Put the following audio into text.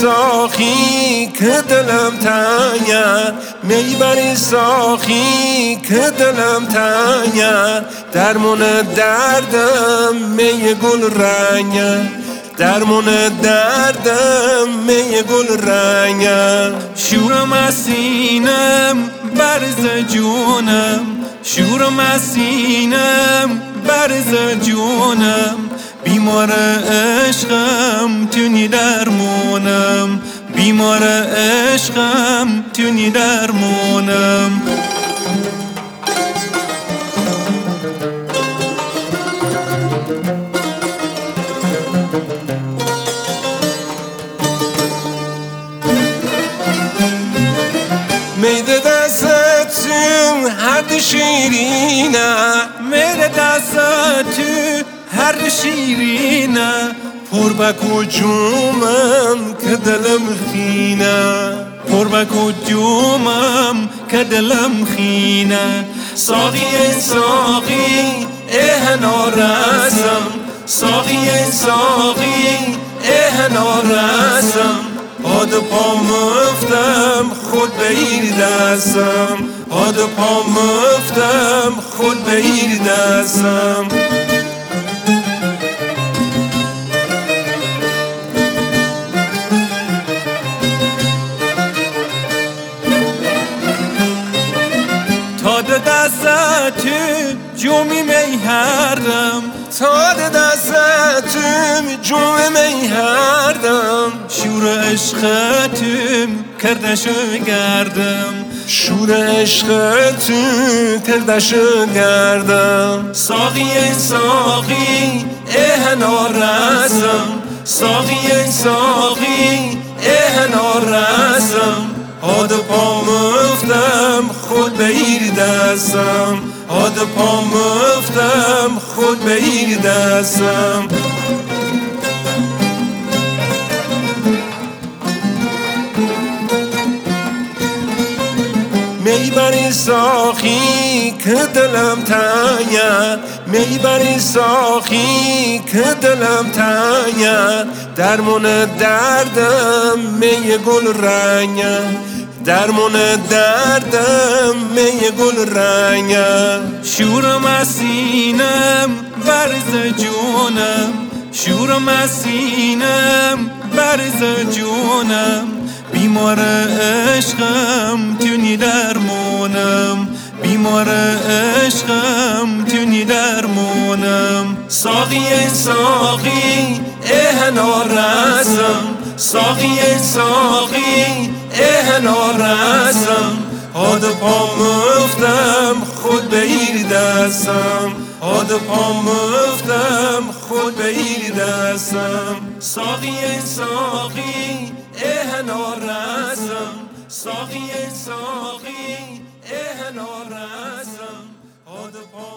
ساقی که دلم تنگه، میبری ساقی که دلم تنگه، درمون دردم می گل رنگه، درمون دردم می گل رنگه. شورم از سینم برز جونم، شورم از سینم برز جونم، بیمار عشقم تونی درمونم، بیمار عشقم تونی درمونم. میده دستت تو هر شیرینه، میره دست تو هر شیرینه، پر بکو جومم که دلم خینه، پر بکو جومم که دلم خینه. ساقی ساقی اهنا رسم، ساقی ساقی اهنا رسم، باد پا مفتم خود بگیر دستم، باد پا مفتم خود بگیر دستم. تا دست تو جومی میهردم، تا دستم جوم می هردم، شور عشقتم کردشو گردم، شور عشق تو کردشو گردم. ساقی ساقی اهنا رسم، ساقی ساقی اهنا رسم، باد پا مفتم خود بگیر دستم، باد پا مفتم خود بگیر دستم. میبری ساقی که دلم تنگه، میبری ساقی که دلم تنگه، درمون دردم می گل رنگه، درمون دردم می گل رنگه. شورم از سینم برز جونم، شورم از سینم برز جونم، بیمار عشقم تونی درمونم، بیمار عشقم تونی درمونم. ساقی ساقی اهنا رسم، ساقی ساقی اهنا رسم، باد پا مفتم خود بگیر دستم، باد پا مفتم خود بگیر دستم. ساقی ساقی اهنا رسم، ساقی ساقی اهنا رسم، باد پا